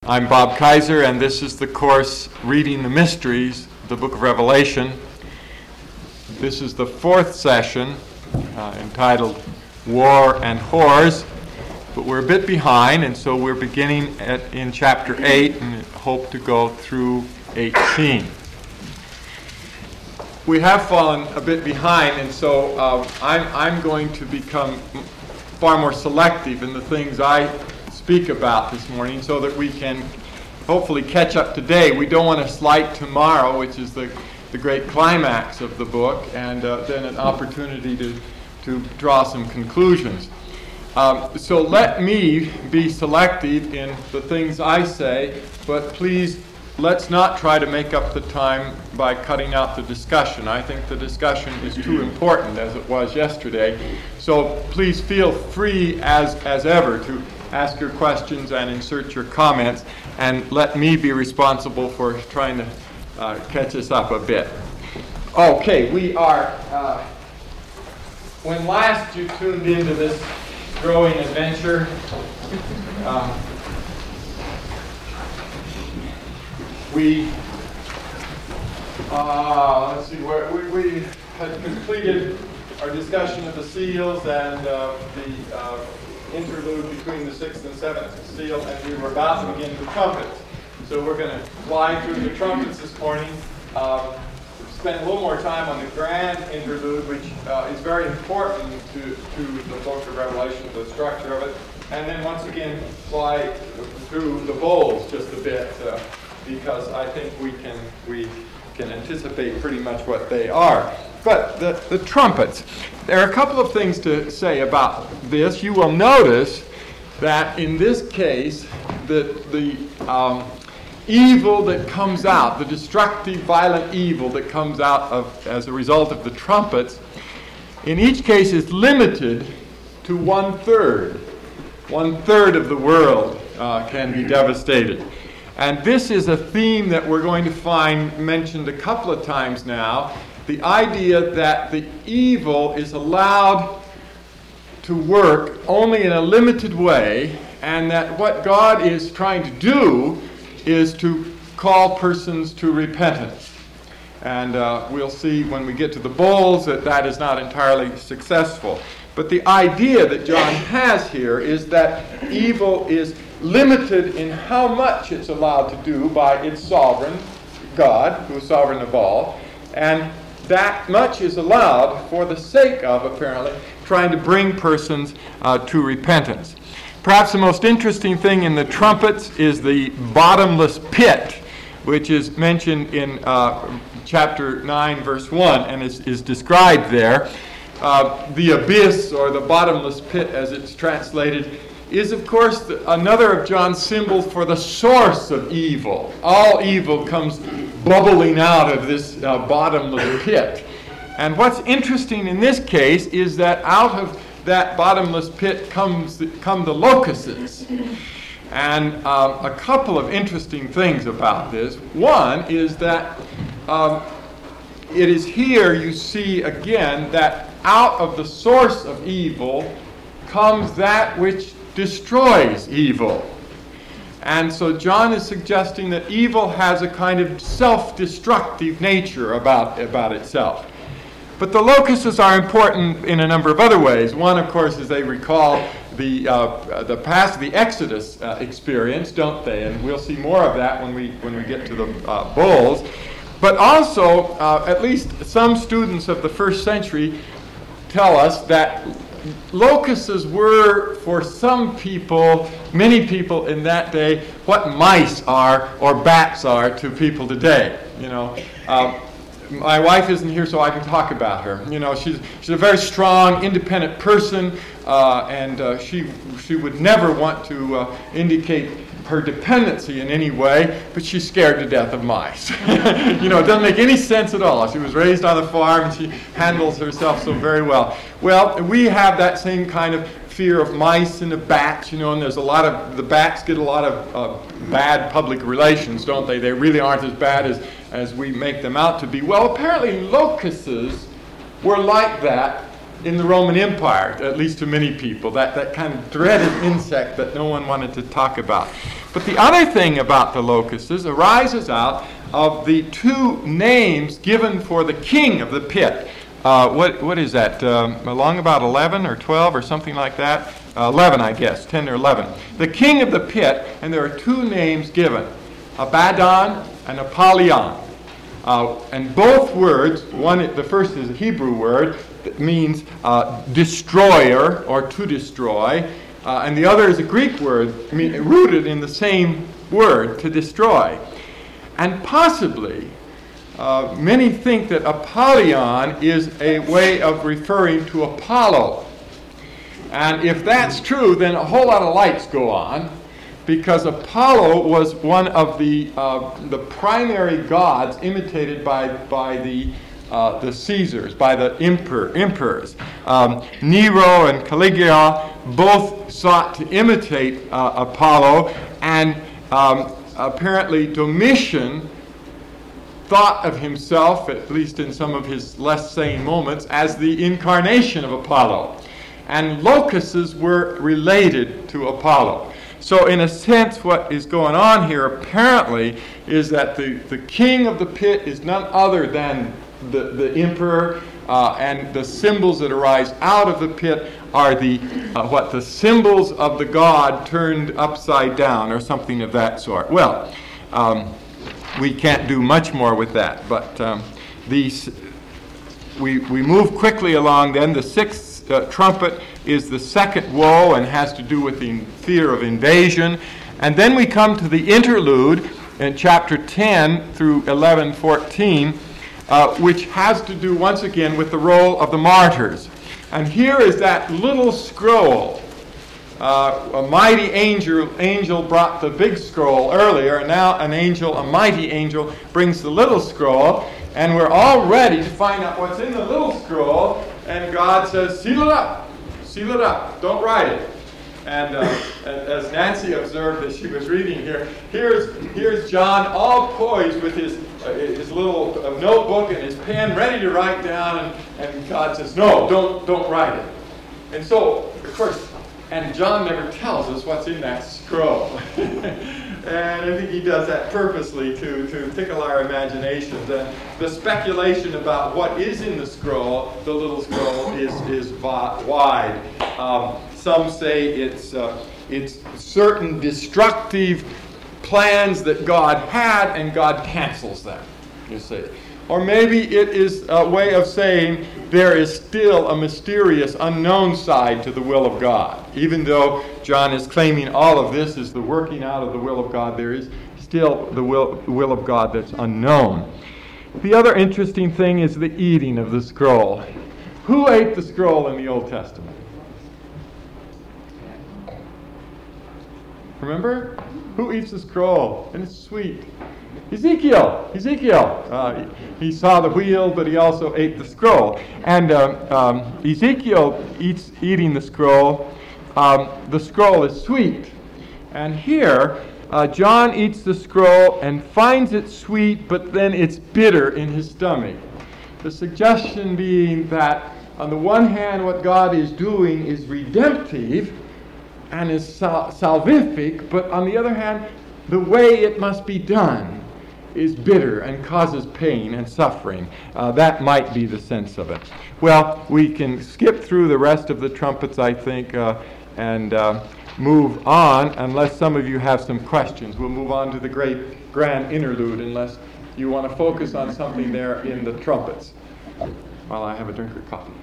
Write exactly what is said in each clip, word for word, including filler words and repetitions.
I'm Bob Kaiser, and this is the course Reading the Mysteries, the Book of Revelation. This is the fourth session uh, entitled War and Whores, but we're a bit behind, and so we're beginning at, in chapter eight and hope to go through eighteen. We have fallen a bit behind, and so uh, I'm, I'm going to become far more selective in the things I speak about this morning so that we can hopefully catch up today. We don't want to slight tomorrow, which is the, the great climax of the book, and uh, then an opportunity to, to draw some conclusions. Um, so let me be selective in the things I say, but please let's not try to make up the time by cutting out the discussion. I think the discussion is too important as it was yesterday. So please feel free as, as ever to ask your questions and insert your comments, and let me be responsible for trying to uh, catch us up a bit. Okay, we are, uh, when last you tuned into this growing adventure, um, we, uh, let's see, where we, we had completed our discussion of the seals and uh, the uh, interlude between the sixth and seventh seal, and we were about to begin the trumpets. So we're going to fly through the trumpets this morning, um, spend a little more time on the grand interlude, which uh, is very important to, to the book of Revelation, the structure of it, and then once again fly through the bowls just a bit, uh, because I think we can we can anticipate pretty much what they are. But the, the trumpets, there are a couple of things to say about this. You will notice that in this case, the, the um, evil that comes out, the destructive, violent evil that comes out of as a result of the trumpets, in each case is limited to one-third. One-third of the world uh, can be devastated. And this is a theme that we're going to find mentioned a couple of times now. The idea that the evil is allowed to work only in a limited way, and that what God is trying to do is to call persons to repentance. And uh, we'll see when we get to the bowls that that is not entirely successful. But the idea that John has here is that evil is limited in how much it's allowed to do by its sovereign, God, who is sovereign of all, and that much is allowed for the sake of, apparently, trying to bring persons uh, to repentance. Perhaps the most interesting thing in the trumpets is the bottomless pit, which is mentioned in uh, chapter nine, verse one, and is, is described there. Uh, the abyss, or the bottomless pit, as it's translated, is, of course, the, another of John's symbols for the source of evil. All evil comes bubbling out of this uh, bottomless pit. And what's interesting in this case is that out of that bottomless pit comes the, come the locusts. And uh, a couple of interesting things about this. One is that um, it is here you see again that out of the source of evil comes that which destroys evil. And so John is suggesting that evil has a kind of self-destructive nature about, about itself. But the locusts are important in a number of other ways. One, of course, is they recall the uh, the past, the Exodus uh, experience, don't they? And we'll see more of that when we when we get to the uh, bowls. But also, uh, at least some students of the first century tell us that locusts were, for some people, many people in that day, what mice are or bats are to people today. You know, um, my wife isn't here, so I can talk about her. You know, she's she's a very strong, independent person, uh, and uh, she she would never want to uh, indicate her dependency in any way, but she's scared to death of mice. You know, it doesn't make any sense at all. She was raised on the farm, and she handles herself so very well. Well, we have that same kind of fear of mice and of bats, you know, and there's a lot of, the bats get a lot of uh, bad public relations, don't they? They really aren't as bad as, as we make them out to be. Well, apparently locusts were like that in the Roman Empire, at least to many people, that, that kind of dreaded insect that no one wanted to talk about. But the other thing about the locusts arises out of the two names given for the king of the pit. Uh, what what is that? Um, along about eleven or twelve or something like that? Uh, eleven, I guess, ten or eleven. The king of the pit, and there are two names given, Abaddon and Apollyon. Uh, and both words, one, the first is a Hebrew word that means uh, destroyer or to destroy, uh, and the other is a Greek word mean, rooted in the same word, to destroy. And possibly, uh, many think that Apollyon is a way of referring to Apollo. And if that's true, then a whole lot of lights go on, because Apollo was one of the uh, the primary gods imitated by by the uh, the Caesars, by the emperor emperors. Um, Nero and Caligula both sought to imitate uh, Apollo, and um, apparently Domitian thought of himself, at least in some of his less sane moments, as the incarnation of Apollo. And locusts were related to Apollo. So in a sense, what is going on here apparently is that the, the king of the pit is none other than the, the emperor, uh, and the symbols that arise out of the pit are the uh, what the symbols of the god turned upside down, or something of that sort. Well, um, we can't do much more with that, but um, these we we move quickly along. Then the sixth Uh, trumpet is the second woe and has to do with the fear of invasion. And then we come to the interlude in chapter ten through eleven fourteen, uh, which has to do once again with the role of the martyrs. And here is that little scroll. Uh, a mighty angel, angel brought the big scroll earlier, and now an angel, a mighty angel, brings the little scroll. And we're all ready to find out what's in the little scroll. And God says, seal it up. Seal it up. Don't write it. And uh, as Nancy observed as she was reading here, here's here's John all poised with his uh, his little uh, notebook and his pen ready to write down. And, and God says, no, don't don't write it. And so, of course, and John never tells us what's in that scroll. And I think he does that purposely to, to tickle our imaginations. And the speculation about what is in the scroll, the little scroll, is is wide. Um, some say it's uh, it's certain destructive plans that God had, and God cancels them. You see. Or maybe it is a way of saying there is still a mysterious, unknown side to the will of God. Even though John is claiming all of this is the working out of the will of God, there is still the will, will of God that's unknown. The other interesting thing is the eating of the scroll. Who ate the scroll in the Old Testament? Remember? Who eats the scroll? And it's sweet. Ezekiel, Ezekiel, uh, he saw the wheel, but he also ate the scroll. And um, um, Ezekiel eats eating the scroll. Um, the scroll is sweet. And here, uh, John eats the scroll and finds it sweet, but then it's bitter in his stomach. The suggestion being that, on the one hand, what God is doing is redemptive and is sal- salvific, but on the other hand, the way it must be done is bitter and causes pain and suffering. Uh, that might be the sense of it. Well, we can skip through the rest of the trumpets, I think, uh, and uh, move on, unless some of you have some questions. We'll move on to the great grand interlude, unless you want to focus on something there in the trumpets, while I have a drink of coffee.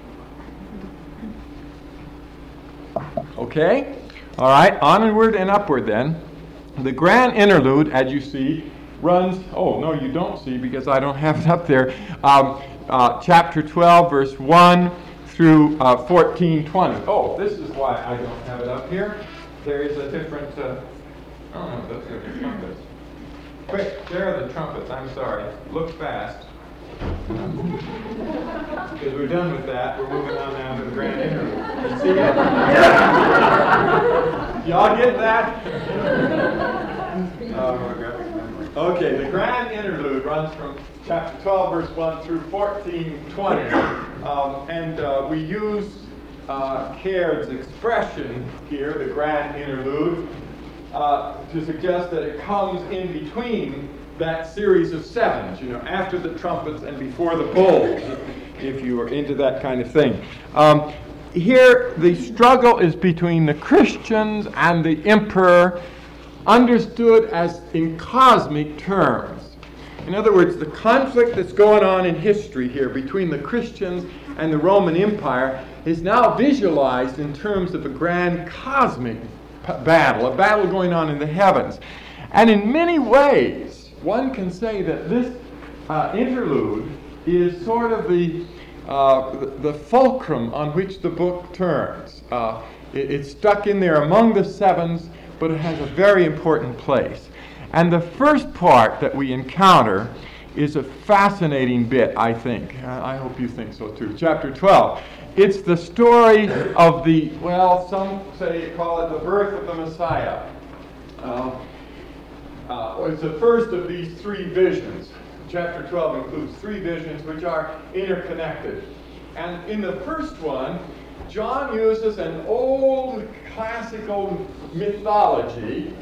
Okay? All right, onward and upward then. The grand interlude, as you see, runs, oh, no, you don't see because I don't have it up there, um, uh, chapter twelve, verse one through uh, fourteen twenty. Oh, this is why I don't have it up here. There is a different, uh, oh, no, those are the trumpets. Quick, there are the trumpets, I'm sorry. Look fast. Because we're done with that, we're moving on now to the grand interlude. You see it? Y'all get that? Oh, my God. Okay, the grand interlude runs from chapter twelve, verse one through fourteen twenty. Um, and uh, we use uh, Caird's expression here, the grand interlude, uh, to suggest that it comes in between that series of sevens, you know, after the trumpets and before the bowls, if you are into that kind of thing. Um, here, the struggle is between the Christians and the emperor, understood as in cosmic terms. In other words, the conflict that's going on in history here between the Christians and the Roman Empire is now visualized in terms of a grand cosmic p- battle, a battle going on in the heavens. And in many ways, one can say that this uh, interlude is sort of the, uh, the, the fulcrum on which the book turns. Uh, it, it's stuck in there among the sevens, but it has a very important place. And the first part that we encounter is a fascinating bit, I think. Uh, I hope you think so too. Chapter twelve. It's the story of the, well, some say call it the birth of the Messiah. Uh, uh, it's the first of these three visions. Chapter twelve includes three visions which are interconnected. And in the first one, John uses an old classical mythology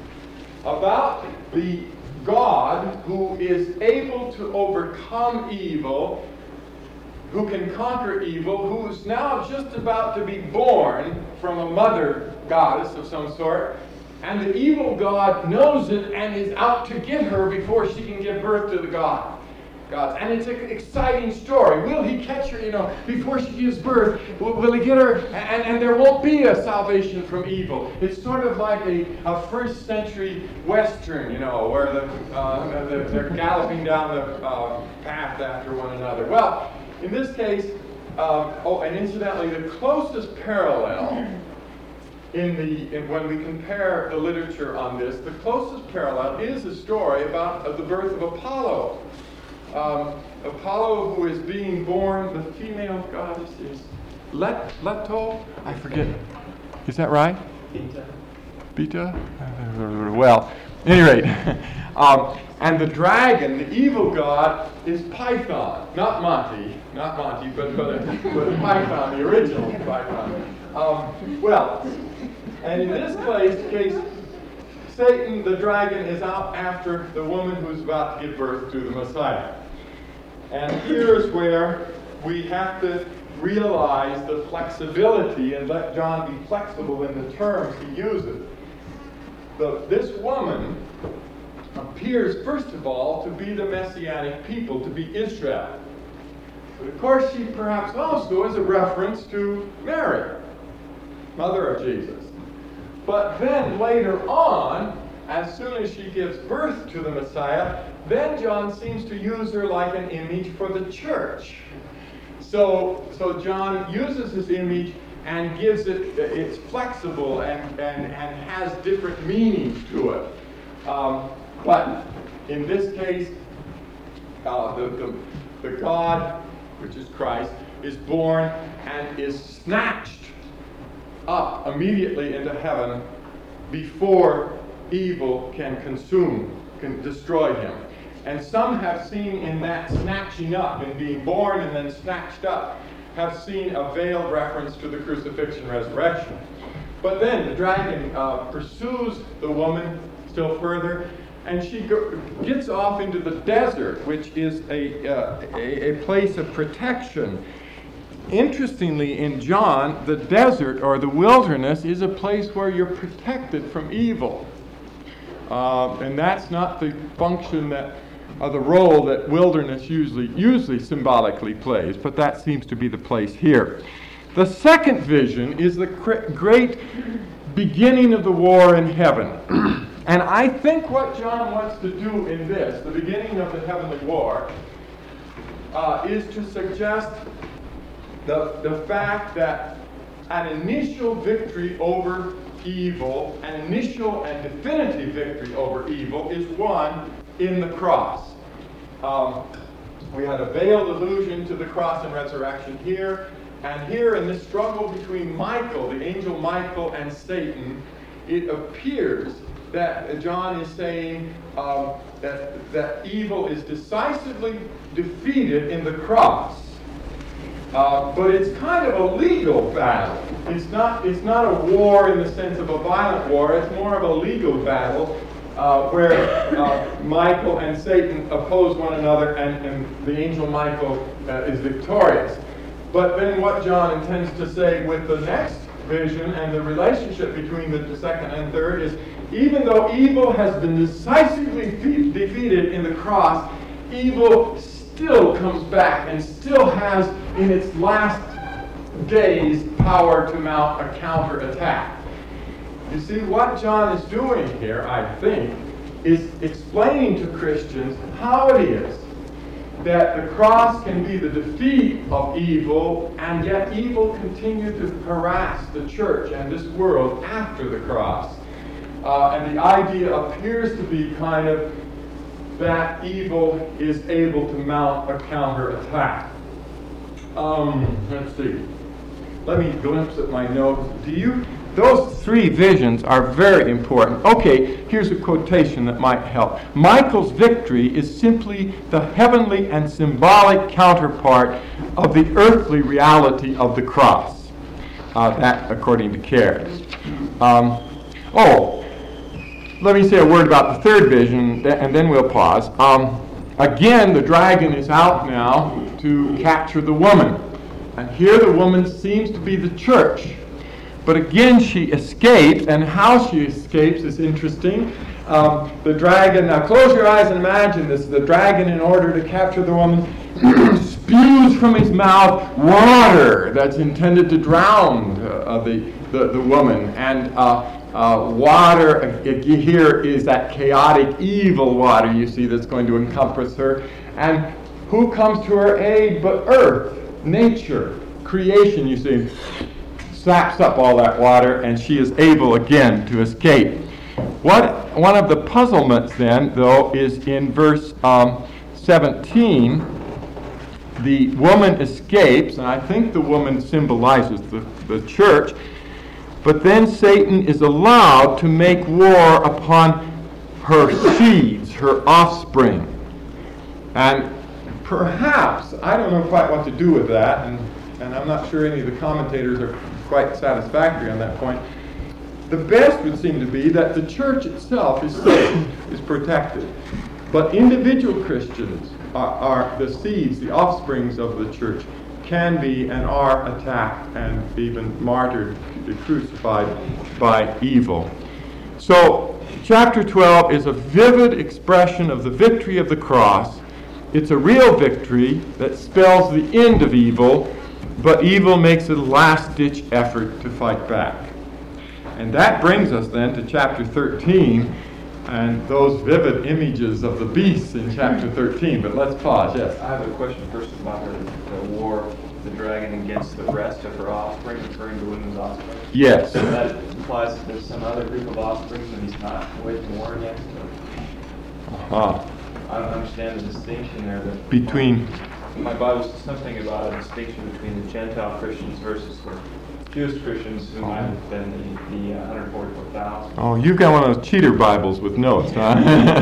about the God who is able to overcome evil, who can conquer evil, who's now just about to be born from a mother goddess of some sort, and the evil God knows it and is out to get her before she can give birth to the God. God. And it's an exciting story. Will he catch her, you know, before she gives birth? Will, will he get her? And, and there won't be a salvation from evil. It's sort of like a, a first century Western, you know, where the, uh, they're, they're galloping down the uh, path after one another. Well, in this case, um, oh, and incidentally, the closest parallel in the in, when we compare the literature on this, the closest parallel is a story about uh, the birth of Apollo. Um, Apollo, who is being born, the female goddess is Let, Leto? I forget. Is that right? Beta. Beta? Well, at any rate. um, and the dragon, the evil god, is Python. Not Monty. Not Monty, but, but, a, but a Python, the original Python. Um, well, and in this case, case, Satan, the dragon, is out after the woman who's about to give birth to the Messiah. And here's where we have to realize the flexibility and let John be flexible in the terms he uses. The, this woman appears, first of all, to be the Messianic people, to be Israel. But of course, she perhaps also is a reference to Mary, mother of Jesus. But then later on, as soon as she gives birth to the Messiah, then John seems to use her like an image for the church. So, so John uses this image and gives it, it's flexible and, and, and has different meanings to it. Um, but in this case, uh, the, the, the God, which is Christ, is born and is snatched up immediately into heaven before evil can consume, can destroy him. And some have seen in that snatching up, in being born and then snatched up, have seen a veiled reference to the crucifixion resurrection. But then the dragon uh, pursues the woman still further, and she go- gets off into the desert, which is a, uh, a, a place of protection. Interestingly, in John, the desert or the wilderness is a place where you're protected from evil. Uh, and that's not the function that, or the role that wilderness usually, usually symbolically plays, but that seems to be the place here. The second vision is the cr- great beginning of the war in heaven. And I think what John wants to do in this, the beginning of the heavenly war, uh, is to suggest the, the fact that an initial victory over evil, an initial and definitive victory over evil, is won in the cross. Um, we had a veiled allusion to the cross and resurrection here, and here in this struggle between Michael, the angel Michael, and Satan, it appears that John is saying um, that, that evil is decisively defeated in the cross. Uh, but it's kind of a legal battle. It's not, it's not a war in the sense of a violent war. It's more of a legal battle uh, where uh, Michael and Satan oppose one another, and, and the angel Michael uh, is victorious. But then what John intends to say with the next vision and the relationship between the second and third is, even though evil has been decisively de- defeated in the cross, evil still comes back and still has in its last days power to mount a counterattack. You see, what John is doing here, I think, is explaining to Christians how it is that the cross can be the defeat of evil, and yet evil continued to harass the church and this world after the cross. Uh, and the idea appears to be kind of that evil is able to mount a counterattack. Um, let's see. Let me glimpse at my notes. Do you? Those three visions are very important. Okay, here's a quotation that might help. Michael's victory is simply the heavenly and symbolic counterpart of the earthly reality of the cross. Uh, that, according to Cairns. Um, oh, let me say a word about the third vision, and then we'll pause. Um, again, the dragon is out now to capture the woman. And here the woman seems to be the church. But again, she escapes, and how she escapes is interesting. Um, the dragon, now close your eyes and imagine this. The dragon, in order to capture the woman, spews from his mouth water that's intended to drown uh, the, the, the woman. And uh, uh, water, uh, here is that chaotic, evil water, you see, that's going to encompass her. And who comes to her aid but earth, nature, creation, you see, slaps up all that water, and she is able again to escape. What one of the puzzlements then, though, is in verse um, seventeen. The woman escapes, and I think the woman symbolizes the, the church, but then Satan is allowed to make war upon her seeds, her offspring. And perhaps, I don't know quite what to do with that, and, and I'm not sure any of the commentators are quite satisfactory on that point. The best would seem to be that the church itself is safe, is protected. But individual Christians are, are the seeds, the offsprings of the church, can be and are attacked and even martyred, crucified by evil. So, chapter twelve is a vivid expression of the victory of the cross. It's a real victory that spells the end of evil, but evil makes a last-ditch effort to fight back. And that brings us then to chapter thirteen, and those vivid images of the beasts in chapter thirteen. But let's pause, yes? I have a question first about her, the war of the dragon against the rest of her offspring, referring to women's offspring. Yes. So that implies that there's some other group of offspring that he's not waging war against? Uh-huh. I don't understand the distinction there. That Between... My Bible says something about a distinction between the Gentile Christians versus the Jewish Christians, who might have been the, the uh, one hundred forty-four thousand. Oh, you've got one of those cheater Bibles with notes, huh?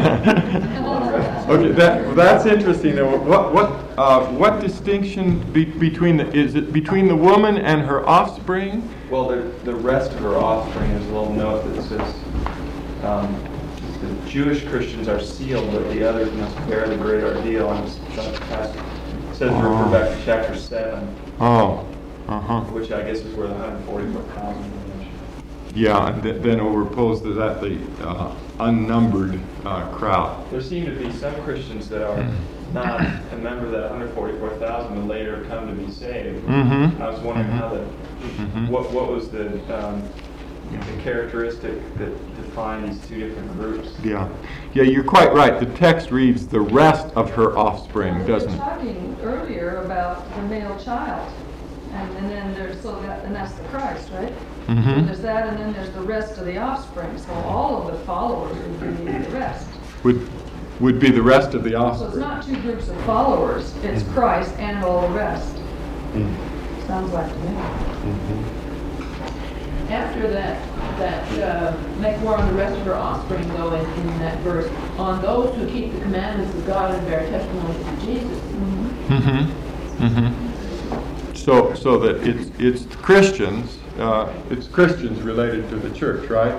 Okay, that that's interesting. What what uh, what distinction be, between the is it between the woman and her offspring? Well, the the rest of her offspring. There's a little note that says um, the Jewish Christians are sealed, but the others must bear the great ordeal. And it's, it says oh. refer back to chapter seven. Oh. Uh-huh. Which I guess is where the one hundred forty-four thousand is mentioned. Yeah, and th- then overposed to that the uh, unnumbered uh, crowd. There seem to be some Christians that are not a member of that one hundred forty-four thousand and later come to be saved. Mm-hmm. I was wondering mm-hmm. how the mm-hmm. what what was the um, the characteristic that defined these two different groups. Yeah, yeah, you're quite right. The text reads the rest of her offspring, well, doesn't we it? were talking earlier about the male child. And, and then there's so that, and that's the Christ, right? Mm-hmm. And there's that, and then there's the rest of the offspring. So all of the followers would be the rest. Would would be the rest of the So it's offspring. not two groups of followers. It's Mm-hmm. Christ and all the rest. Mm-hmm. Sounds like to me. Mm-hmm. After that, that uh, make war on the rest of her offspring, though, in, in that verse, on those who keep the commandments of God and bear testimony to Jesus. Mm-hmm. Mm-hmm. Mm-hmm. So so so that it's it's Christians, uh, it's Christians related to the church, right?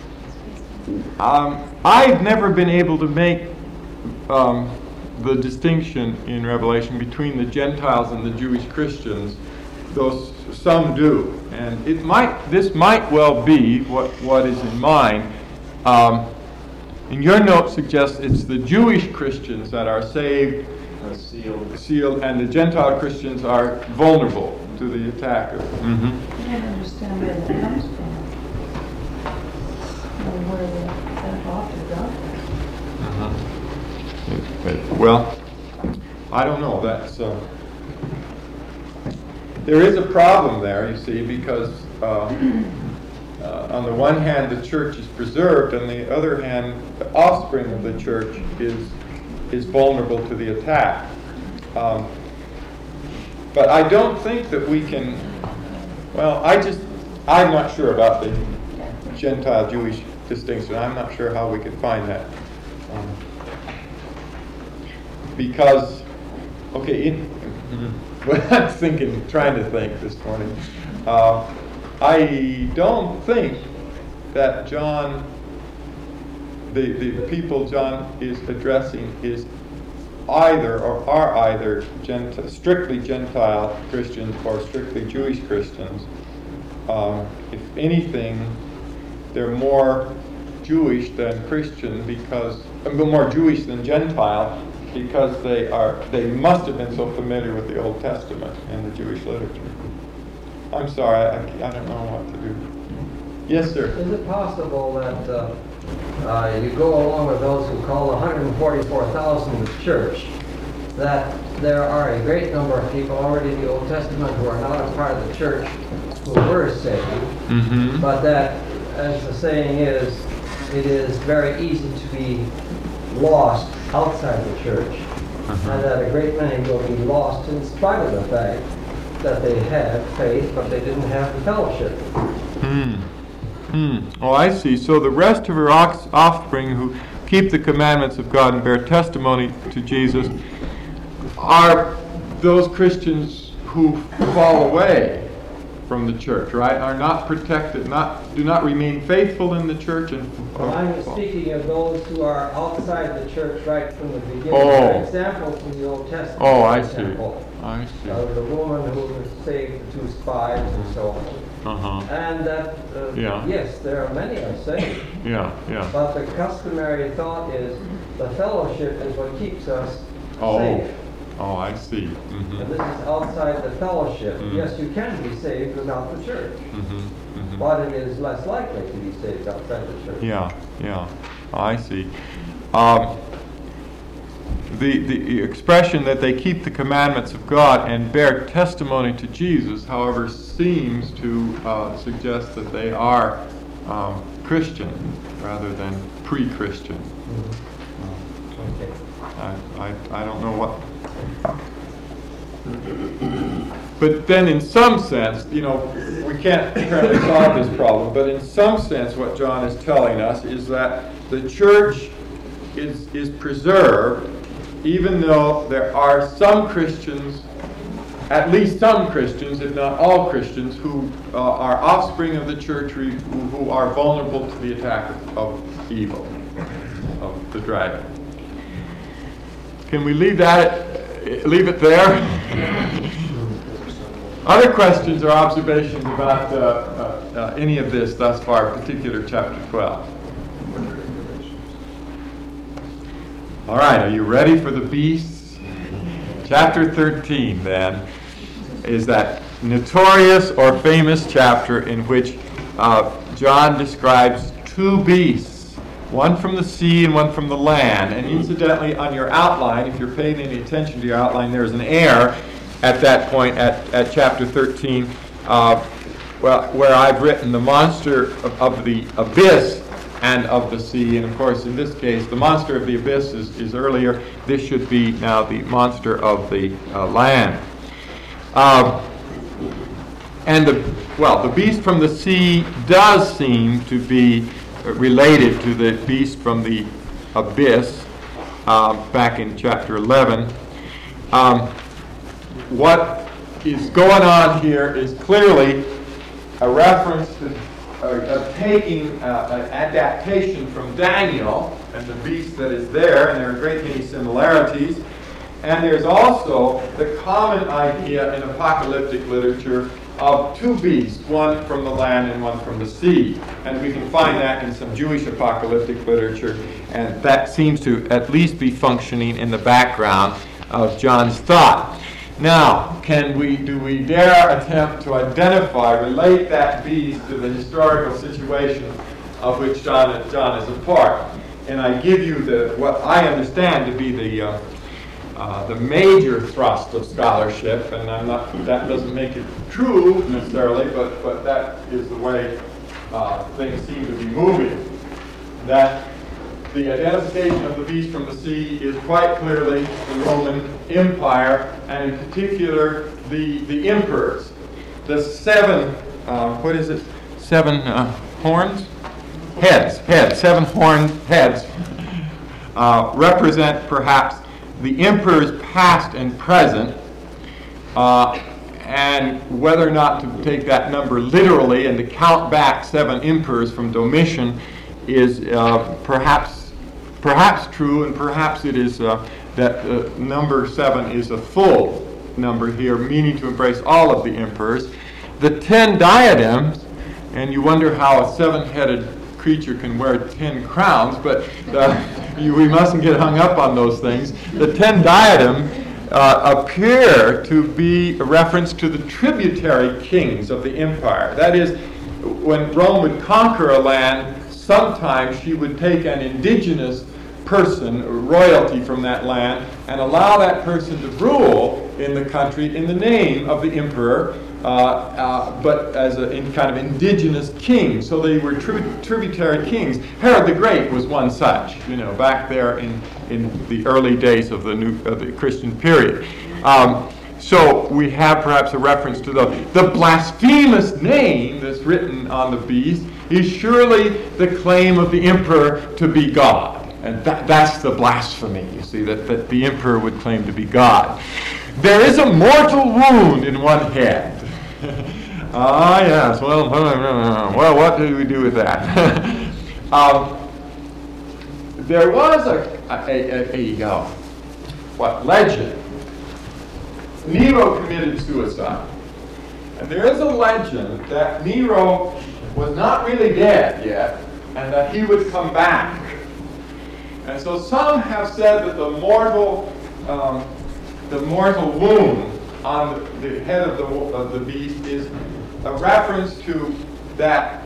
Um, I've never been able to make um, the distinction in Revelation between the Gentiles and the Jewish Christians, though s- some do, and it might this might well be what what is in mind. Um, and your note suggests it's the Jewish Christians that are saved, Uh, sealed. sealed, and the Gentile Christians are vulnerable to the attack of. Mm-hmm. I don't understand where that comes from. Or where the, that author got that. Uh, Well, I don't know. That's uh, there is a problem there, you see, because uh, uh, on the one hand the church is preserved, on the other hand the offspring of the church is is vulnerable to the attack. Um, but I don't think that we can. Well, I just I'm not sure about the Gentile Jewish distinction. I'm not sure how we could find that. Um, Because, okay, in, well, I'm thinking, trying to think this morning. Uh, I don't think that John, the, the people John is addressing is either or are either Gentile, strictly Gentile Christians or strictly Jewish Christians. Um, if anything, they're more Jewish than Christian because, uh, more Jewish than Gentile, because they are they must have been so familiar with the Old Testament and the Jewish literature. I'm sorry, I, I don't know what to do. Yes, sir. Is it possible that uh, uh, you go along with those who call one hundred forty-four thousand the church, that there are a great number of people already in the Old Testament who are not a part of the church who were saved, Mm-hmm. but that, as the saying is, it is very easy to be lost outside the church, Uh-huh. and that a great many will be lost in spite of the fact that they had faith, but they didn't have the fellowship. Hmm. Hmm. Oh, I see. So the rest of her ox- offspring who keep the commandments of God and bear testimony to Jesus are those Christians who fall away from the church, right? Are not protected, not do not remain faithful in the church, and Well, I'm speaking of those who are outside the church right from the beginning. Oh. For example, from the Old Testament. Oh, I for see. example, I see. Uh, the woman who saved the two spies and so on. Uh-huh. And that, uh, Yeah. yes, there are many are saved. Yeah, yeah. But the customary thought is the fellowship is what keeps us Oh. safe. Oh, I see. Mm-hmm. And this is outside the fellowship. Mm. Yes, you can be saved without the church, Mm-hmm. Mm-hmm. but it is less likely to be saved outside the church. Yeah, yeah, I see. Um, the the expression that they keep the commandments of God and bear testimony to Jesus, however, seems to uh, suggest that they are um, Christian rather than pre-Christian. Okay. I, I I don't know what. But then, in some sense, you know, we can't currently solve this problem, but in some sense, what John is telling us is that the church is, is preserved, even though there are some Christians, at least some Christians, if not all Christians, who uh, are offspring of the church, who, who are vulnerable to the attack of, of evil, of the dragon. Can we leave that, leave it there? Other questions or observations about uh, uh, uh, any of this thus far, particular chapter twelve? All right, are you ready for the beasts? Chapter thirteen, then, is that notorious or famous chapter in which uh, John describes two beasts, one from the sea and one from the land. And incidentally, on your outline, if you're paying any attention to your outline, there's an error at that point at, at chapter thirteen, uh, well, where I've written the monster of, of the abyss and of the sea. And of course, in this case, the monster of the abyss is, is earlier. This should be now the monster of the uh, land. Uh, and the, well, the beast from the sea does seem to be related to the beast from the abyss uh, back in chapter eleven. Um, what is going on here is clearly a reference to uh, of taking uh, an adaptation from Daniel and the beast that is there, and there are a great many similarities. And there's also the common idea in apocalyptic literature of two beasts, one from the land and one from the sea. And we can find that in some Jewish apocalyptic literature, and that seems to at least be functioning in the background of John's thought. Now, can we, do we dare attempt to identify, relate that beast to the historical situation of which John, John is a part? And I give you the what I understand to be the uh, uh, the major thrust of scholarship, and I'm not, that doesn't make it true necessarily, but but that is the way uh, things seem to be moving. That the identification of the beast from the sea is quite clearly the Roman Empire, and in particular the the emperors. The seven, uh, what is it? Seven uh, horns? Heads, heads, seven horned heads uh, represent perhaps the emperors past and present, uh, and whether or not to take that number literally and to count back seven emperors from Domitian is uh, perhaps perhaps true, and perhaps it is uh, that uh, number seven is a full number here, meaning to embrace all of the emperors. The ten diadems, and you wonder how a seven-headed creature can wear ten crowns, but uh, you, we mustn't get hung up on those things. The ten diadem uh, appear to be a reference to the tributary kings of the empire. That is, when Rome would conquer a land, sometimes she would take an indigenous person, royalty from that land, and allow that person to rule in the country in the name of the emperor, uh, uh, but as a in kind of indigenous king. So they were tri- tributary kings. Herod the Great was one such, you know, back there in, in the early days of the new of the Christian period. Um, so we have perhaps a reference to the the blasphemous name that's written on the beast is surely the claim of the emperor to be God. And that, that's the blasphemy, you see, that, that the emperor would claim to be God. There is a mortal wound in one head. Ah, yes, well, well, what do we do with that? um, there was a, a, a, a, a what, legend. Nero committed suicide. And there is a legend that Nero was not really dead yet, and that he would come back. And so some have said that the mortal, um, the mortal wound on the, the head of the of the beast is a reference to that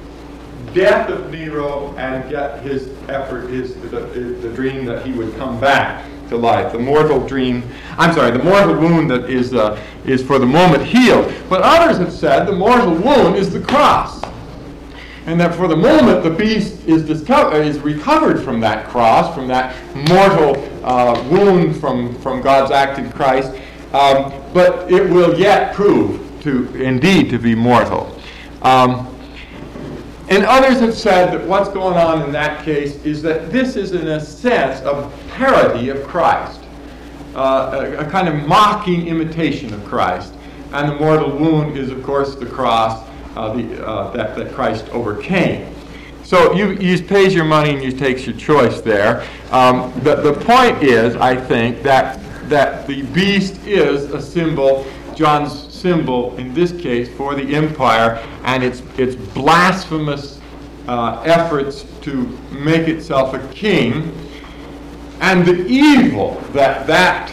death of Nero and get his effort, his the, the dream that he would come back to life. The mortal dream, I'm sorry, the mortal wound that is uh, is for the moment healed. But others have said the mortal wound is the cross. And that for the moment the beast is discovered, is recovered from that cross, from that mortal uh, wound from, from God's act in Christ, um, but it will yet prove to indeed to be mortal. Um, and others have said that what's going on in that case is that this is in a sense a parody of Christ, uh, a, a kind of mocking imitation of Christ. And the mortal wound is, of course, the cross. Uh, the, uh, that, that Christ overcame. So you, you pays your money and you takes your choice there. Um, the, the point is, I think, that that the beast is a symbol, John's symbol in this case, for the empire and its its blasphemous uh, efforts to make itself a king, and the evil that that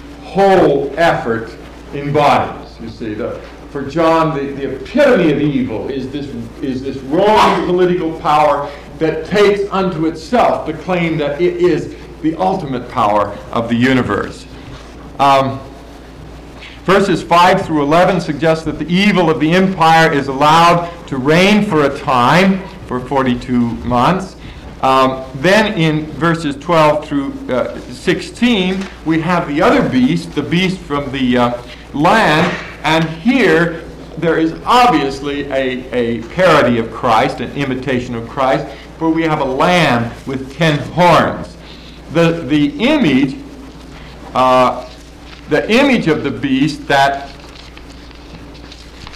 whole effort embodies. You see, the For John, the, the epitome of evil is this is this Roman political power that takes unto itself the claim that it is the ultimate power of the universe. Um, verses five through eleven suggest that the evil of the empire is allowed to reign for a time, for forty-two months. Um, then in verses twelve through uh, sixteen, we have the other beast, the beast from the uh, land. And here, there is obviously a, a parody of Christ, an imitation of Christ, where we have a lamb with ten horns. The the image, uh, the image of the beast that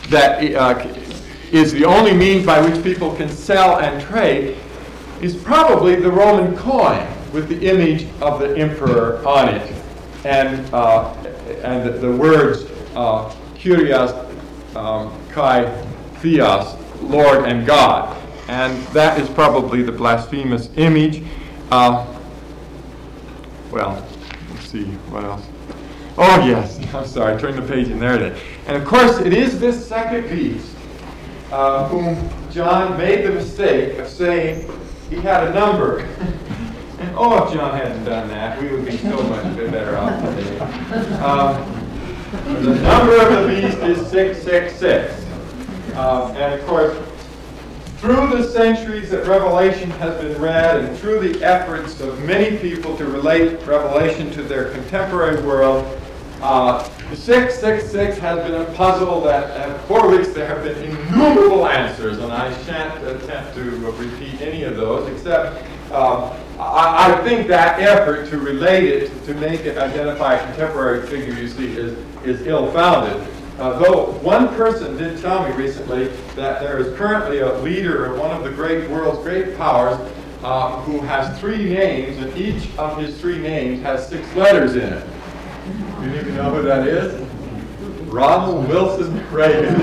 that uh, is the only means by which people can sell and trade is probably the Roman coin with the image of the emperor on it, and uh, and the, the words uh, Kyrios um, Kai Theos, Lord and God, and that is probably the blasphemous image. Uh, well, let's see what else. Oh yes, I'm sorry. Turn the page in there then. And of course, it is this second beast uh, whom John made the mistake of saying he had a number. And oh, if John hadn't done that, we would be so much better off today. Um, the number of the beast is six six six. Um, and of course, through the centuries that Revelation has been read, and through the efforts of many people to relate Revelation to their contemporary world, uh, six six six has been a puzzle that, uh, for which there have been innumerable answers, and I shan't attempt to repeat any of those, except um, I, I think that effort to relate it, to make it identify a contemporary figure, you see, is, is ill-founded. Uh, though one person did tell me recently that there is currently a leader of one of the great world's great powers uh, who has three names, and each of his three names has six letters in it. Do you even know who that is? Ronald Wilson Reagan.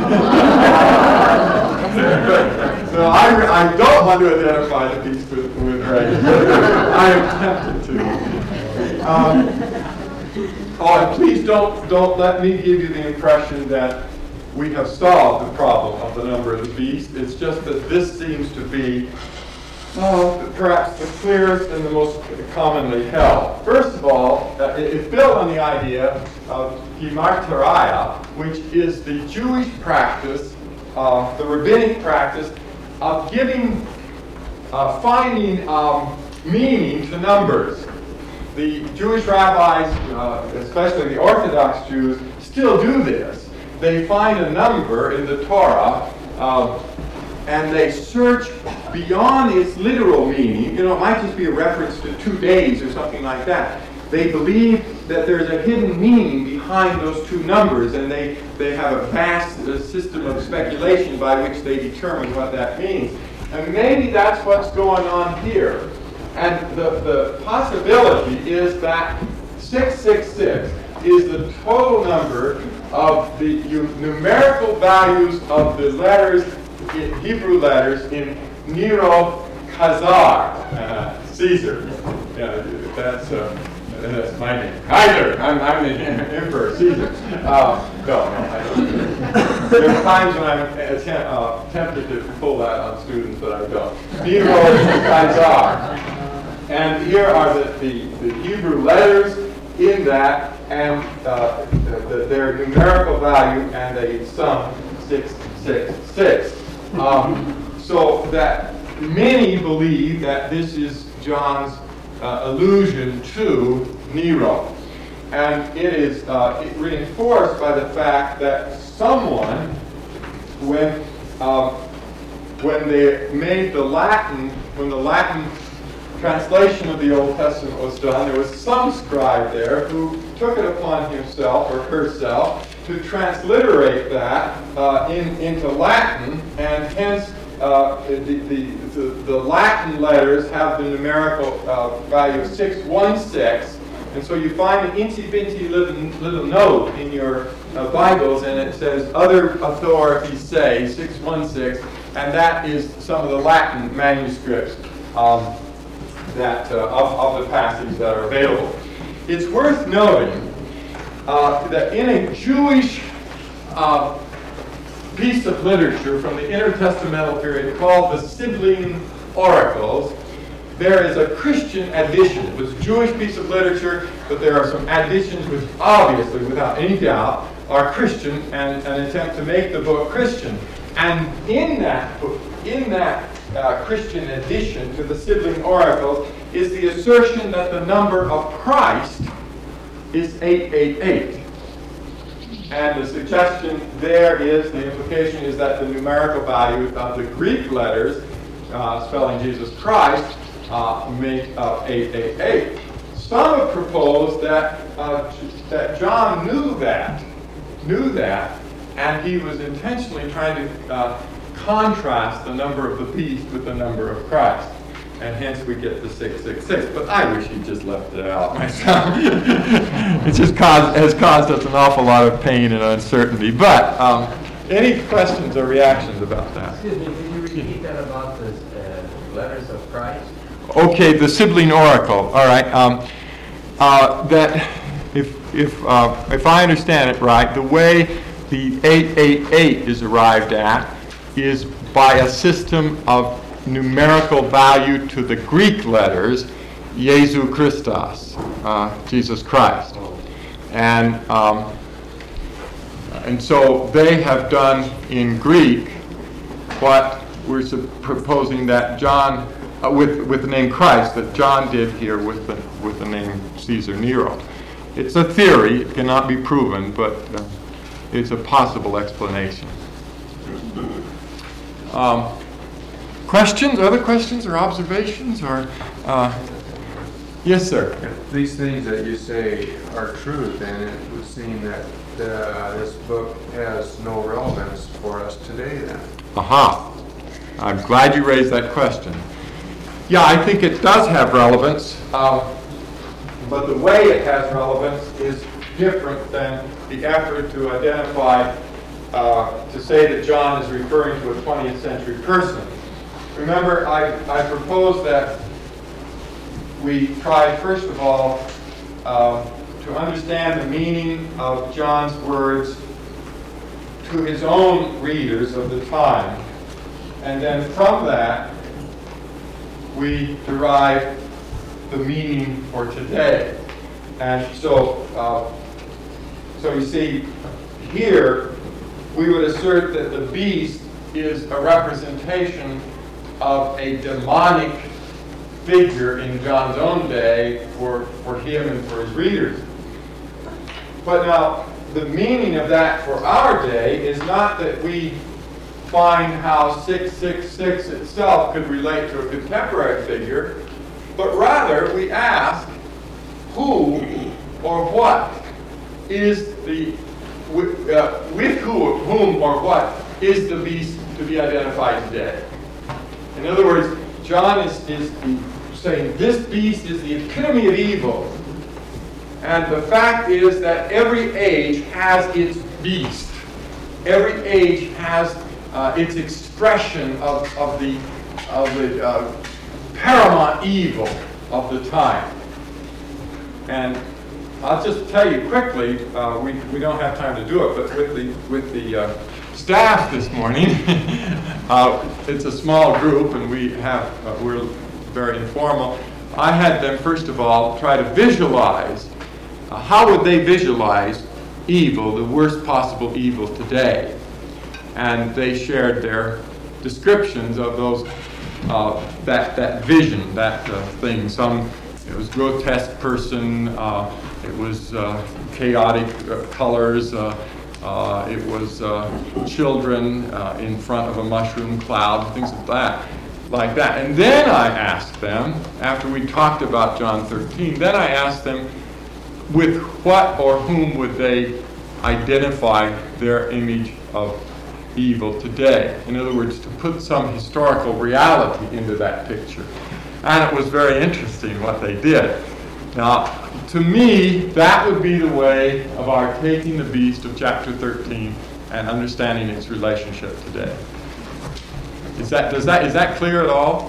So I, I don't want to identify the beast with, with Reagan. I am tempted to. Um, Oh, and please don't don't let me give you the impression that we have solved the problem of the number of the beast. It's just that this seems to be oh, perhaps the clearest and the most commonly held. First of all, uh, it, it's built on the idea of Gematria, which is the Jewish practice, uh, the rabbinic practice of giving, uh, finding um, meaning to numbers. The Jewish rabbis, uh, especially the Orthodox Jews, still do this. They find a number in the Torah, uh, and they search beyond its literal meaning. You know, it might just be a reference to two days or something like that. They believe that there's a hidden meaning behind those two numbers, and they, they have a vast uh, system of speculation by which they determine what that means. And maybe that's what's going on here. And the, the possibility is that six six six is the total number of the numerical values of the letters, in Hebrew letters, in Nero Khazar, uh, Caesar. Yeah, that's, uh, that's my name. Kaiser! I'm, I'm the Emperor, Caesar. Uh, no, no, I don't. There are times when I'm attempt, uh, tempted to pull that on students, but I don't. Nero Khazar. And here are the, the, the Hebrew letters in that, and uh, the, their numerical value, and they sum six six six. Um, so that many believe that this is John's uh, allusion to Nero. And it is uh, it reinforced by the fact that someone, when, uh, when they made the Latin, when the Latin translation of the Old Testament was done, there was some scribe there who took it upon himself or herself to transliterate that uh, in, into Latin, and hence uh, the, the, the, the Latin letters have the numerical uh, value of six one six, and so you find an incy-bincy little, little note in your uh, Bibles, and it says, other authorities say six one six, and that is some of the Latin manuscripts um, that uh, of, of the passage that are available. It's worth noting uh, that in a Jewish uh, piece of literature from the intertestamental period called the Sibling Oracles, there is a Christian addition. It was a Jewish piece of literature, but there are some additions which obviously, without any doubt, are Christian and an attempt to make the book Christian. And in that book, in that Uh, Christian addition to the Sibling Oracles is the assertion that the number of Christ is eight eight eight. And the suggestion there is, the implication is that the numerical value of the Greek letters uh, spelling Jesus Christ uh, make up eight eight eight. Some have proposed that, uh, that John knew that, knew that, and he was intentionally trying to uh, contrast the number of the beast with the number of Christ. And hence we get the six six six. But I wish he'd just left it out myself. It just caused, has caused us an awful lot of pain and uncertainty. But um, any questions or reactions about that? Excuse me, could you repeat that about the uh, letters of Christ? Okay, the sibling oracle. All right. Um, uh, that if if uh, if I understand it right, the way the eight eight eight is arrived at is by a system of numerical value to the Greek letters, Jesu Christos, uh, Jesus Christ. And um, and so they have done in Greek what we're su- proposing that John, uh, with with the name Christ, that John did here with the with the name Caesar Nero. It's a theory; it cannot be proven, but uh, it's a possible explanation. Um, Questions, other questions or observations or, uh, yes, sir. If these things that you say are true, then it would seem that uh, this book has no relevance for us today then. Aha. I'm glad you raised that question. Yeah, I think it does have relevance, um, but the way it has relevance is different than the effort to identify, uh, to say that John is referring to a twentieth century person. Remember, I, I proposed that we try, first of all, uh, to understand the meaning of John's words to his own readers of the time. And then from that, we derive the meaning for today. And so, uh, so you see, here, we would assert that the beast is a representation of a demonic figure in John's own day for, for him and for his readers. But now, the meaning of that for our day is not that we find how six six six itself could relate to a contemporary figure, but rather we ask who or what is the, with, uh, with who, whom or what is the beast to be identified today. In other words, John is, is saying this beast is the epitome of evil. And the fact is that every age has its beast. Every age has uh, its expression of, of the, of the uh, paramount evil of the time. And I'll just tell you quickly, uh, we, we don't have time to do it, but with the, with the uh, staff this morning, uh, it's a small group and we have, uh, we're very informal. I had them, first of all, try to visualize, uh, how would they visualize evil, the worst possible evil today? And they shared their descriptions of those, uh, that, that vision, that uh, thing. Some, it was grotesque person, uh, it was uh, chaotic uh, colors, uh, uh, it was uh, children uh, in front of a mushroom cloud, things like that, like that. And then I asked them, after we talked about John thirteen, then I asked them, with what or whom would they identify their image of evil today? In other words, to put some historical reality into that picture. And it was very interesting what they did. Now, to me, that would be the way of our taking the beast of chapter thirteen and understanding its relationship today. Is that, does that, is that clear at all?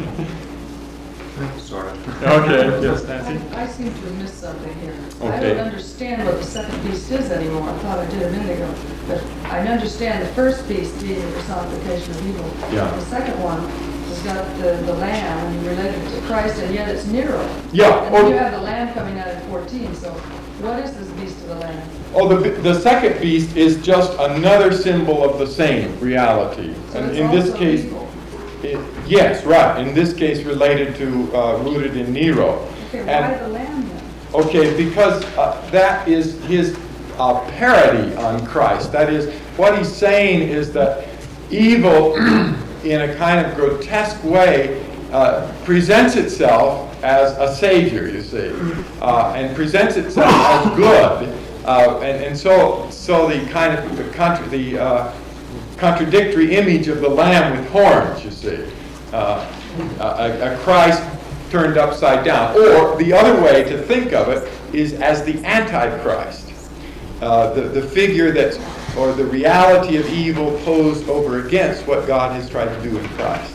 Sort of. Okay, yes, Nancy? I, I seem to have missed something here. I Okay. don't understand what the second beast is anymore. I thought I did a minute ago. But I understand the first beast being the personification of evil. Yeah. The second one has got the, the lamb and related to Christ, and yet it's Nero. Yeah. And then or- you have the lamb coming out in fourteen, so what is this beast of the lamb? Oh, the, the second beast is just another symbol of the same reality. So And it's in this also case, evil. it, yes, right. In this case, related to, uh, rooted in Nero. Okay, why And- the lamb then? Okay, because uh, that is his uh, parody on Christ. That is, what he's saying is that evil, in a kind of grotesque way, uh, presents itself as a savior, you see, uh, and presents itself as good, Uh, and, and so, so the kind of the, contra, the uh, contradictory image of the lamb with horns, you see, uh, a, a Christ turned upside down. Or the other way to think of it is as the Antichrist, uh, the the figure that's or the reality of evil posed over against what God has tried to do in Christ.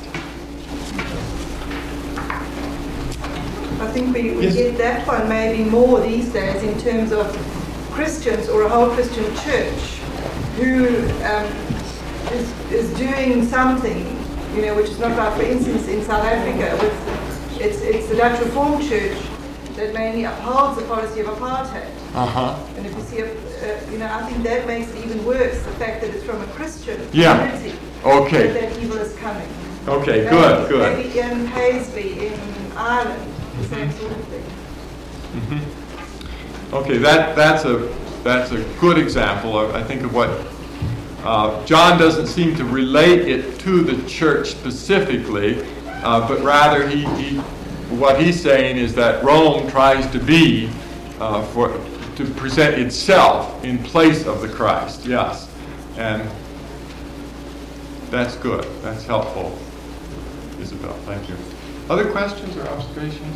I think we, we Yes. get that one maybe more these days in terms of Christians or a whole Christian church who um, is, is doing something, you know, which is not right. For instance, in South Africa, with it's, it's the Dutch Reformed Church that mainly upholds the policy of apartheid. Uh-huh. And if you see, a, uh, you know, I think that makes it even worse, the fact that it's from a Christian Yeah. community Okay. that that evil is coming. Okay, Maybe- good, good. Maybe in Paisley, in Ireland, the same sort of thing. Mm-hmm. Okay, that that's a that's a good example of I think of what uh, John doesn't seem to relate it to the church specifically, uh, but rather he, he what he's saying is that Rome tries to be uh, for to present itself in place of the Christ. Yes, and that's good. That's helpful, Isabel. Thank you. Other questions or observations?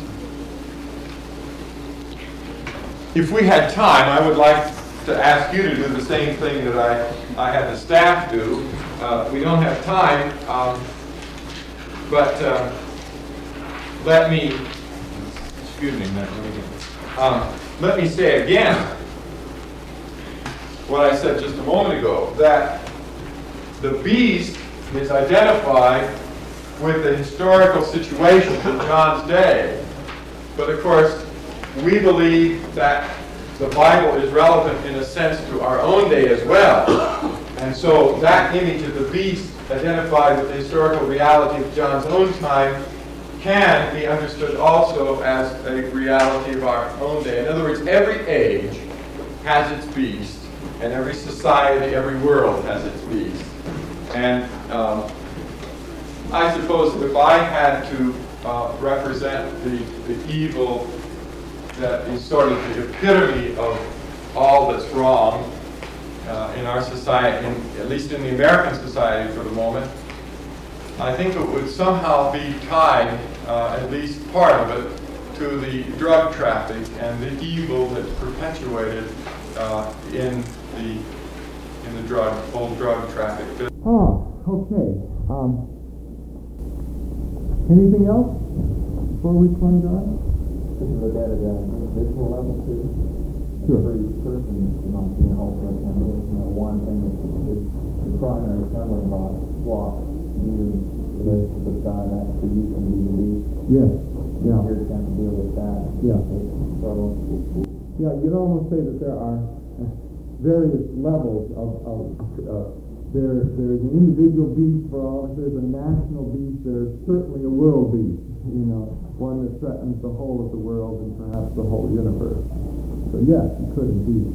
If we had time, I would like to ask you to do the same thing that I, I had the staff do. Uh, we don't have time, um, but uh, let me, excuse me, let me, um, let me say again what I said just a moment ago, that the beast is identified with the historical situations of John's day. But of course, we believe that the Bible is relevant in a sense to our own day as well. And so that image of the beast identified with the historical reality of John's own time can be understood also as a reality of our own day. In other words, every age has its beast, and every society, every world has its beast. And um, I suppose if I had to uh, represent the, the evil that is sort of the epitome of all that's wrong uh, in our society, in, at least in the American society for the moment, I think it would somehow be tied, uh, at least part of it, to the drug traffic and the evil that's perpetuated uh, in the in the drug, whole drug traffic. Oh, okay. Um, anything else before we plunge on? Just look at it at an individual level too. Sure. For each person, you know, being also assembly, you know, one thing is is the primary assembly block, block, you relationship with God, that for you can be released. Yes. Yeah. You're going to deal with that. Yeah. Struggle. Yeah, you'd almost say that there are various levels of, of uh, there, there's an individual beast for all, there's a national beast, there's certainly a world beast, you know, one that threatens the whole of the world and perhaps the whole universe. So yes, you could indeed.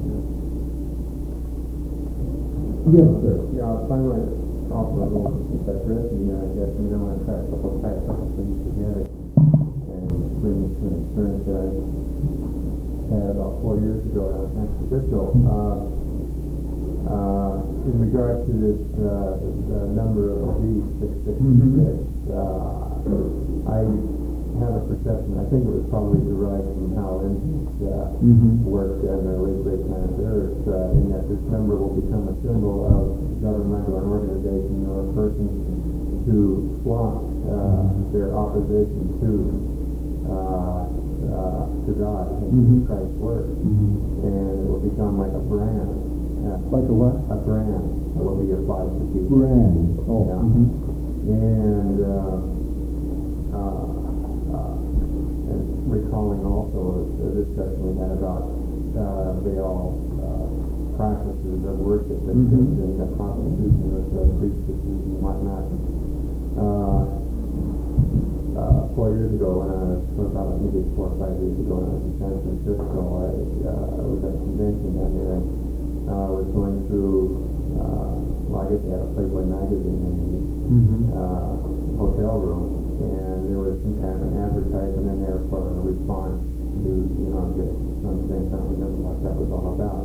Yes, sir. Yeah, I might offer a little specificity, I guess, you know, I try a couple of type couple things together and bring it to an experience that I had about four years ago out of San Francisco. Uh, uh, in regard to this uh, the number of these six six six, uh, I have a perception, I think it was probably derived from Hal Lindsey's uh, Mm-hmm. work on the late great planet Earth, uh, in that this number will become a symbol of government or an organization or a person to flaunt uh, their opposition to uh, uh, to God and Mhm. Christ's work, Mm-hmm. and it will become like a brand. Uh, Like a what? a brand that will be applied to people. Brand. Oh. Yeah. Mm-hmm. And, uh, uh, uh, and recalling also a discussion we had about uh, Baal uh, practices of worship that Mhm. mm-hmm. in the Constitution of the priestesses and whatnot. Uh, uh, four years ago, when I was about maybe four or five years ago, when I was in San Francisco, I uh, was at a convention down there. I uh, was going through, uh, well, I guess they had a Playboy magazine in the Mm-hmm. uh, hotel room, and there was some kind of an advertisement in there for a response to, you know, get understand something what that was all about.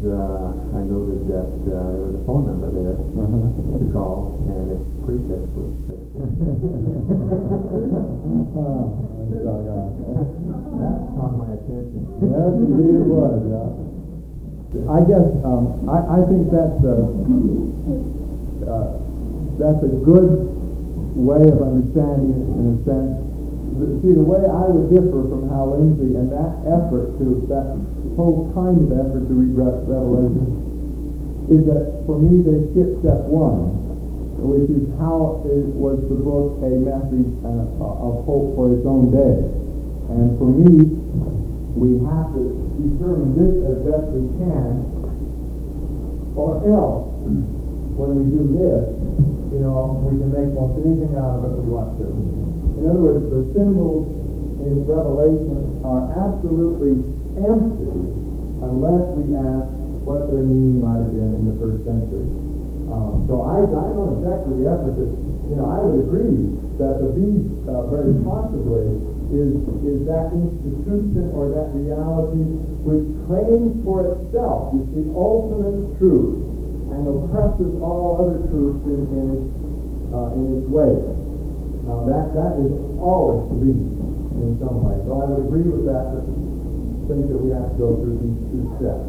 uh, I noted that uh, there was a phone number there to call, and its prefix was six. That caught my attention. Yes, indeed it was, yeah. I guess, um, I, I think that's a, uh, that's a good way of understanding it in a sense. The- See, the way I would differ from Hal Lindsey and that effort to, that whole kind of effort to read Re- Revelation is that for me they skip step one, which is how it was the book a message uh, of hope for its own day. And for me, we have to determine this as best we can, or else, when we do this, you know, we can make most anything out of it we want to. In other words, the symbols in Revelation are absolutely empty unless we ask what their meaning might have been in the first century. Um, so I, I don't object to the effort that, you know, I would agree that the beast uh, very possibly is, is that institution or that reality which claims for itself, you see, ultimate truth and oppresses all other truths in, in, its, uh, in its way. Now that, that is always the beast in some way. So I would agree with that, but think that we have to go through these two steps.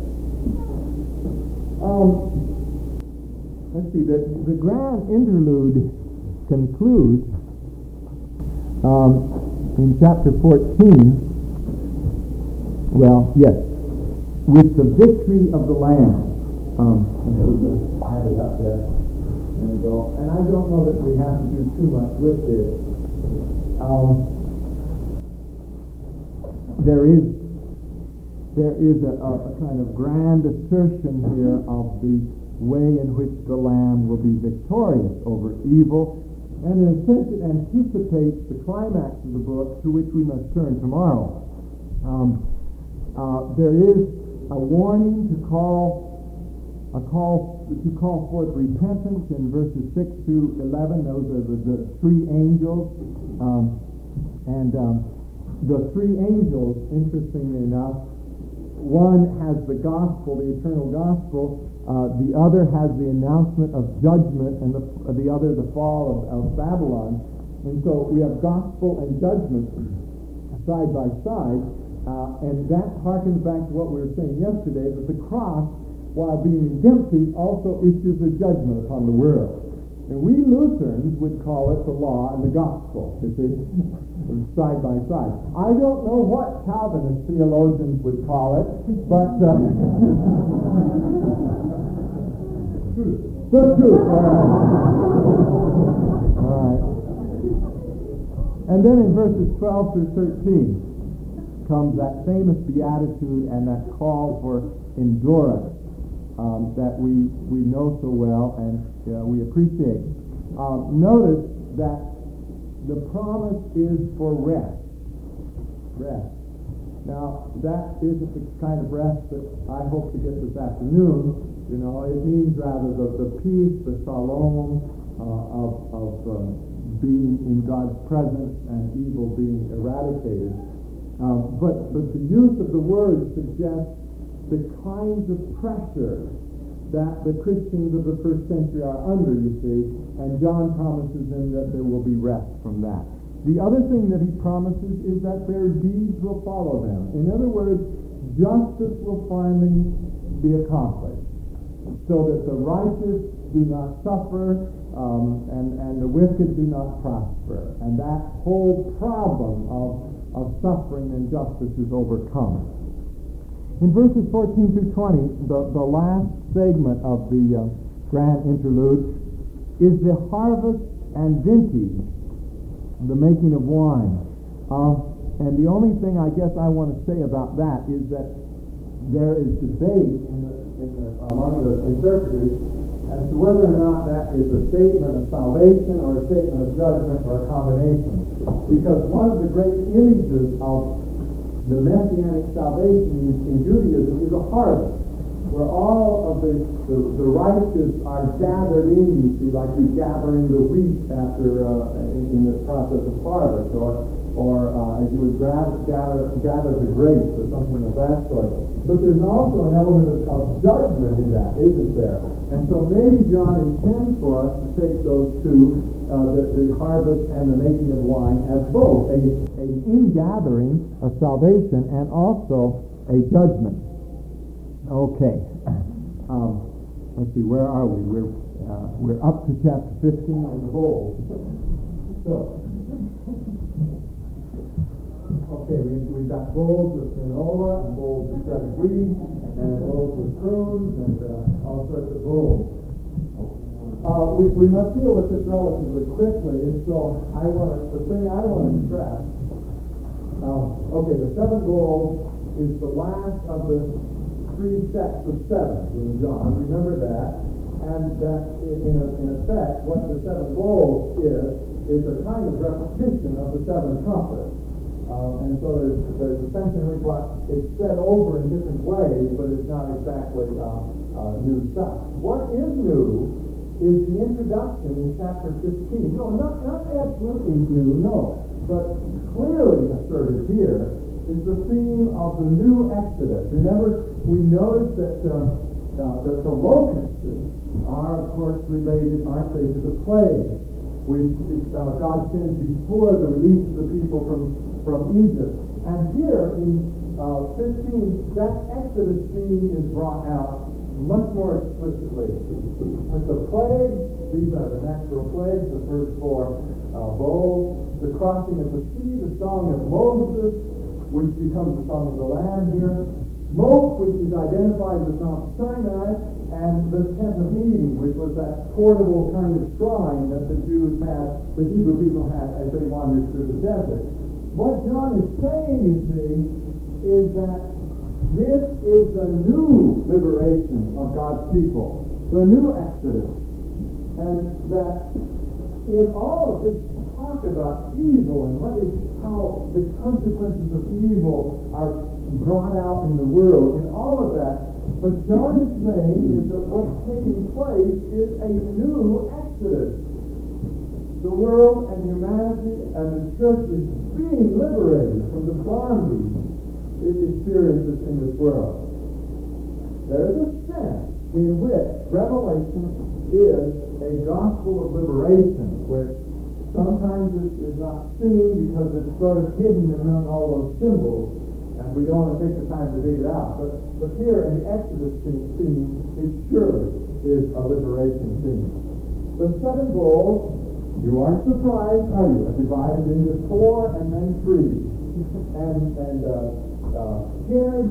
Um, let's see, the, the grand interlude concludes um, in chapter fourteen, well, yes, with the victory of the Lamb. Um, I have it up there. There we go. And I don't know that we have to do too much with this. Um, there is there is a, a, a kind of grand assertion here of the way in which the Lamb will be victorious over evil, and in a sense it anticipates the climax of the book, to which we must turn tomorrow. Um, uh, there is a warning to call a call to call forth repentance in verses six to eleven. Those are the, the three angels, um, and um, the three angels, interestingly enough, one has the gospel, the eternal gospel. Uh, the other has the announcement of judgment, and the, uh, the other the fall of, of Babylon. And so we have gospel and judgment side by side, uh, and that harkens back to what we were saying yesterday, that the cross, while being redemptive, also issues a judgment upon the world. And we Lutherans would call it the law and the gospel, you see, side by side. I don't know what Calvinist theologians would call it, but uh, the truth. All right. All right. And then in verses twelve through thirteen comes that famous beatitude and that call for endurance. Um, that we, we know so well and uh, we appreciate. Um, notice that the promise is for rest. Rest. Now, that isn't the kind of rest that I hope to get this afternoon. You know, it means rather the, the peace, the shalom uh, of, of uh, being in God's presence and evil being eradicated. Um, but, but the use of the word suggests the kinds of pressure that the Christians of the first century are under, you see, and John promises them that there will be rest from that. The other thing that he promises is that their deeds will follow them. In other words, justice will finally be accomplished, so that the righteous do not suffer um, and, and the wicked do not prosper. And that whole problem of, of suffering and justice is overcome. In verses fourteen through twenty, the, the last segment of the uh, grand interlude is the harvest and vintage, the making of wine. Uh, and the only thing I guess I want to say about that is that there is debate in the, in the, among the interpreters as to whether or not that is a statement of salvation or a statement of judgment or a combination. Because one of the great images of the messianic salvation in, in Judaism is a harvest, where all of the, the, the righteous are gathered in, you see, like you gather in the wheat after uh, in, in the process of harvest, or or uh, as you would gather, gather, gather the grapes or something of that sort. But there's also an element of, of judgment in that, isn't there? And so maybe John intends for us to take those two, uh, the, the harvest and the making of wine, as both a, a ingathering of salvation and also a judgment. Okay. Um, let's see, where are we? We're uh, we're up to chapter fifteen in the bowl. So, okay, we, we've got bowls with granola, and bowls with red green, and bowls with prunes, and uh, all sorts of bowls. Uh, we, we must deal with this relatively quickly, and so I want to, the thing I want to stress, um, okay, the seventh bowl is the last of the three sets of seven in John. Remember that. And that, in, a, in effect, what the seven bowls is, is a kind of repetition of the seven trumpets. Uh, and so there's, there's essentially what it's said over in different ways, but it's not exactly uh, uh, new stuff. What is new is the introduction in chapter fifteen. No, not, not absolutely new, no. But clearly asserted here is the theme of the new Exodus. Remember, we noticed that, uh, uh, that the locusts are, of course, related, aren't they, to the plague. We, uh, God sends before the release of the people from, from Egypt. And here in uh, fifteen, that Exodus theme is brought out much more explicitly. With the plagues, these are the natural plagues, the first four uh, bowls, the crossing of the sea, the song of Moses, which becomes the song of the land here, smoke, which is identified with Mount Sinai, and the tent of meeting, which was that portable kind of shrine that the Jews had, the Hebrew people had as they wandered through the desert. What John is saying, you see, is that this is the new liberation of God's people, the new Exodus, and that in all of this talk about evil and what is how the consequences of evil are brought out in the world, in all of that, what John is saying is that what's taking place is a new Exodus. The world and humanity and the church is being liberated from the bondage it experiences in this world. There is a sense in which Revelation is a gospel of liberation, which sometimes it is not seen because it's sort of hidden among all those symbols, and we don't want to take the time to dig it out. But, but here in the Exodus theme, it surely is a liberation theme. The seven bowls, you aren't surprised, are you? Are divided into four and then three. And, and uh, uh, Kenneth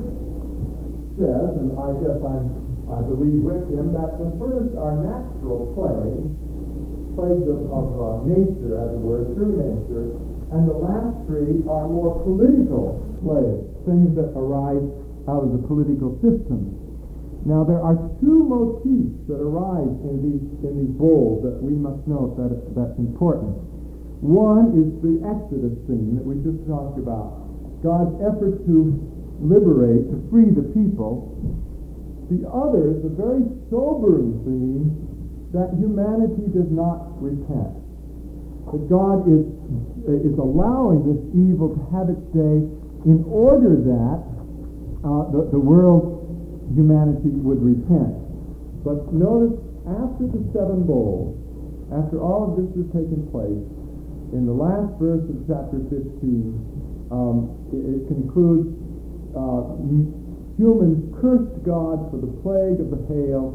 says, and I guess I'm, I believe with him, that the first are natural plagues, plagues of, of uh, nature, as it were, through nature, and the last three are more political plagues, things that arise out of the political system. Now, there are two motifs that arise in these in these bowls that we must note that that's important. One is the Exodus theme that we just talked about, God's effort to liberate, to free the people. The other is the very sobering theme that humanity does not repent. That God is is allowing this evil to have its day in order that uh, the, the world, humanity would repent. But notice, after the seven bowls, after all of this has taken place, in the last verse of chapter fifteen, um, it, it concludes, uh, humans cursed God for the plague of the hail,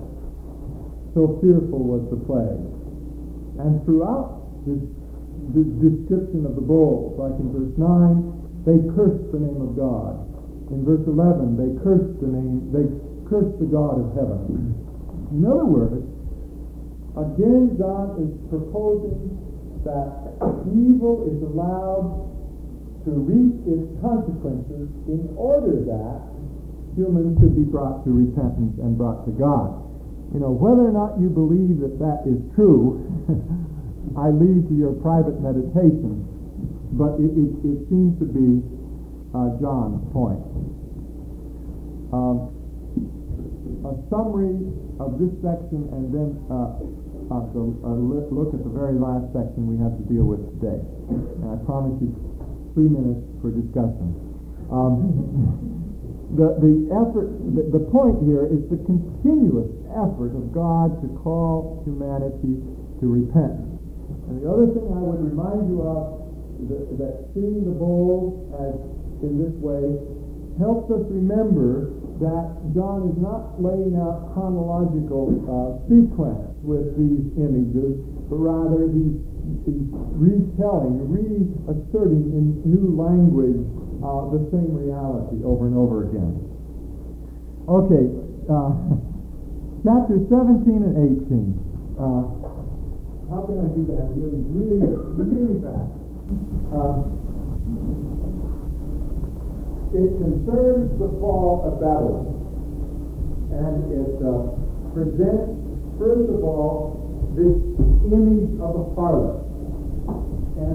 so fearful was the plague. And throughout this, this description of the bowls, like in verse nine, they cursed the name of God. In verse eleven, they cursed the name, they cursed the God of heaven. In other words, again, God is proposing that evil is allowed to reap its consequences in order that humans could be brought to repentance and brought to God. You know, whether or not you believe that that is true, I leave to your private meditation, but it, it, it seems to be uh, John's point. Um, a summary of this section, and then uh, uh, the, uh, look at the very last section we have to deal with today. And I promise you three minutes for discussion. Um, the, the effort, the, the point here is the continuous effort of God to call humanity to repentance. And the other thing I would remind you of is that, that seeing the bowl as in this way helps us remember that John is not laying out chronological uh, sequence with these images, but rather he's, he's retelling, reasserting in new language uh, the same reality over and over again. Okay, uh, chapters seventeen and eighteen. Uh, how can I do that really, really, really fast? Uh, It concerns the fall of Babylon, and it uh, presents, first of all, this image of a harlot. And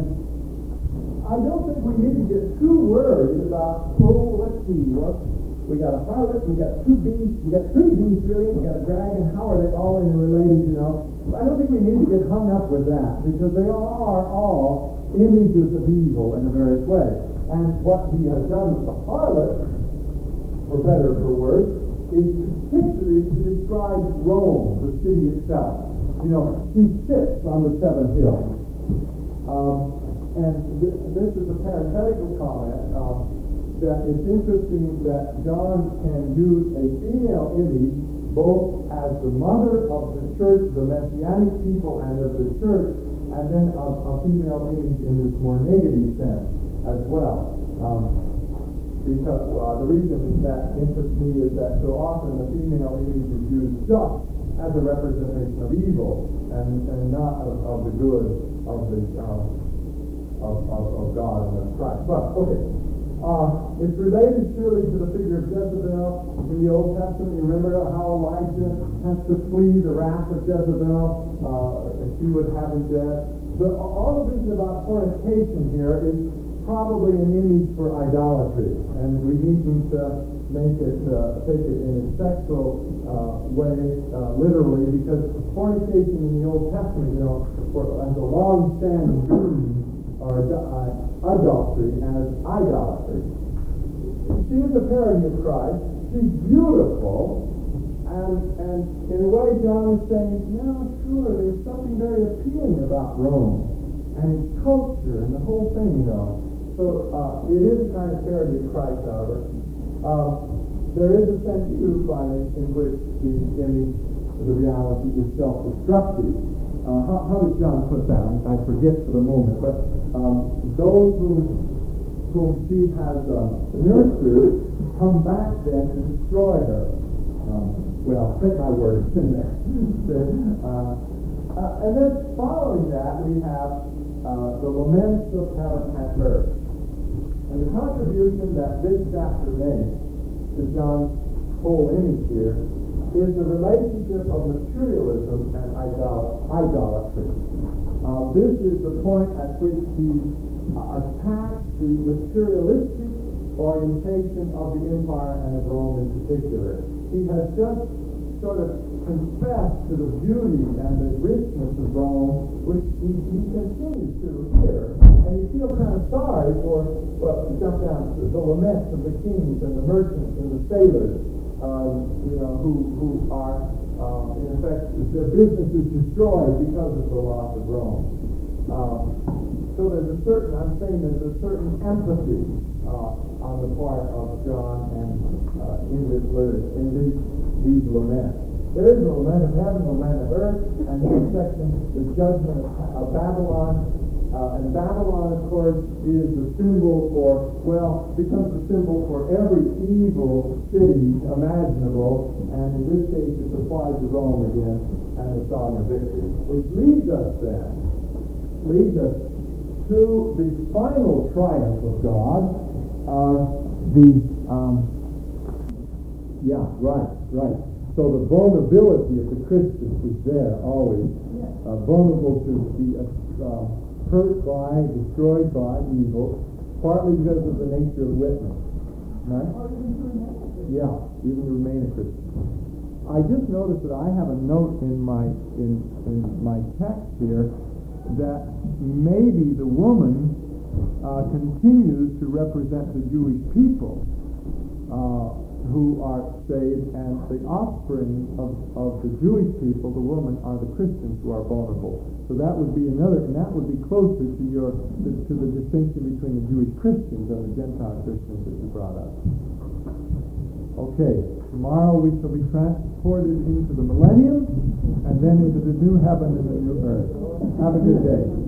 I don't think we need to get too worried about, oh, let's see, what we got a harlot, we got two beasts, we got three beasts really, we got a dragon, how are they all interrelated, you know? I don't think we need to get hung up with that, because they all are all images of evil in a various way. And what he has done with the harlot, for better or for worse, is particularly to describe Rome, the city itself. You know, he sits on the seven hills. Um, and th- this is a parenthetical comment. Um, that it's interesting that John can use a female image both as the mother of the church, the Messianic people, and of the church, and then a, a female image in this more negative sense as well. Um, because uh, the reason that interests me is that so often the female image is used just as a representation of evil and, and not of, of the good of the uh, of, of, of God and of Christ. But okay, uh, it's related surely to the figure of Jezebel in the Old Testament. You remember how Elijah has to flee the wrath of Jezebel, uh, and she would have him dead. The, all of this about fornication here is probably an image for idolatry, and we needn't uh, make it, uh, take it in a sexual uh, way, uh, literally, because fornication in the Old Testament, you know, for, as a long-standing meaning, or uh, adultery as idolatry. She is a parody of Christ. She's beautiful, and and in a way, John is saying, no, sure, there's something very appealing about Rome and its culture and the whole thing, you know. So uh, it is a kind of parody of Christ, however. Uh, there is a sense, too, finally, in which the image, the reality, is self-destructive. Uh, how, how does John put that? I, I forget for the moment, but um, those whom, whom she has uh, nurtured come back then to destroy her. Um, well, take my words in there. uh, uh, and then following that, we have uh, the laments of heaven and earth. And the contribution that this chapter makes to John's whole image here is the relationship of materialism and idol- idolatry. Uh, this is the point at which he uh, attacks the materialistic orientation of the empire and of Rome in particular. He has just sort of confessed to the beauty and the richness of Rome, which he, he continues to here. And you feel kind of sorry for, well, to jump down to the laments of the kings and the merchants and the sailors, um, you know, who, who are, uh, in effect, their business is destroyed because of the loss of Rome. Um, so there's a certain, I'm saying there's a certain empathy uh, on the part of John and uh, in this literature, in these, these laments. There is a lament of heaven, a lament of earth, and in this section, the judgment of, of Babylon. Uh, and Babylon, of course, is the symbol for, well, becomes the symbol for every evil city imaginable, and in this case, it's applied to Rome again, and the song of victory. Which leads us then, leads us to the final triumph of God, uh, the, um, yeah, right, right. So the vulnerability of the Christians is there always, uh, vulnerable to be uh, hurt by, destroyed by evil, partly because of the nature of witness. Right? Yeah, even to remain a Christian. I just noticed that I have a note in my in in my text here that maybe the woman uh, continues to represent the Jewish people uh, who are saved, and the offspring of, of the Jewish people, the woman, are the Christians who are vulnerable. So that would be another, and that would be closer to your to, to the distinction between the Jewish Christians and the Gentile Christians that you brought up. Okay, tomorrow we shall be transported into the millennium, and then into the new heaven and the new earth. Have a good day.